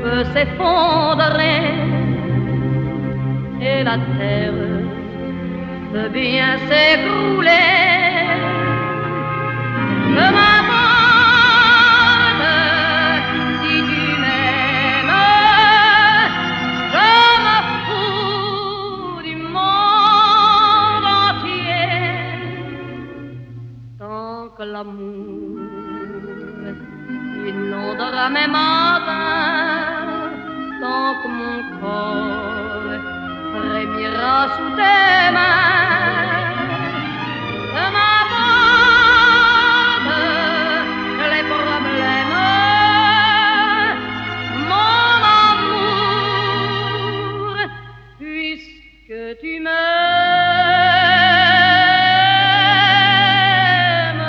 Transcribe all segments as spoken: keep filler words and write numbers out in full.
peut s'effondrer et la terre peut bien s'écrouler. Je m'aborde si tu m'aimes, je me fous du monde entier. Tant que l'amour inondera mes matins, tant que mon corps frémira sous tes mains, je m'aborde les problèmes, mon amour, puisque tu m'aimes.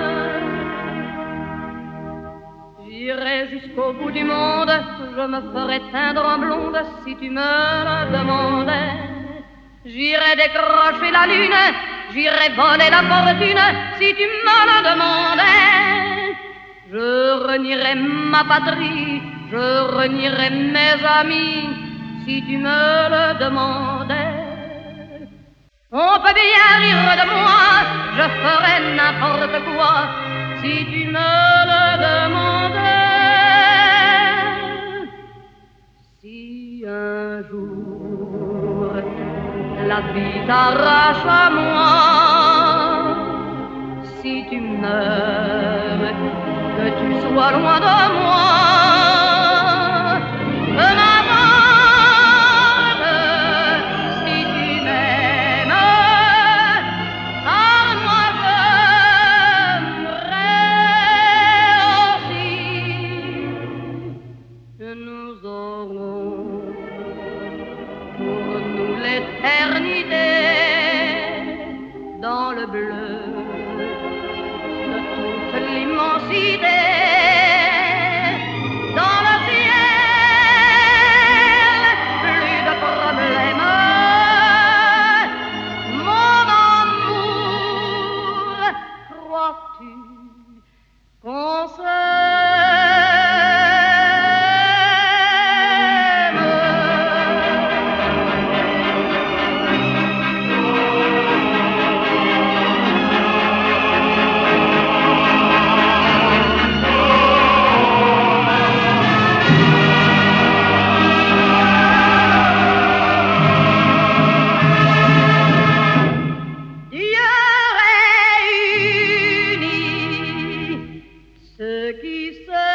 J'irai jusqu'au bout du monde, je me ferai teindre en blonde si tu me le demandais. J'irai décrocher la lune, j'irai voler la fortune si tu me le demandais. Je renierai ma patrie, je renierai mes amis si tu me le demandais. On peut bien rire de moi, je ferai n'importe quoi si tu me le demandais. Si un jour la vie t'arrache à moi, si tu meurs, que tu sois loin de moi, je m'aborde si tu m'aimes, car moi j'aimerais aussi. Nous aurons pour nous l'éternité dans le bleu de toute l'immensité, dans le ciel, plus de problèmes, mon amour, crois-tu qu'on Dieu réunit ceux qui se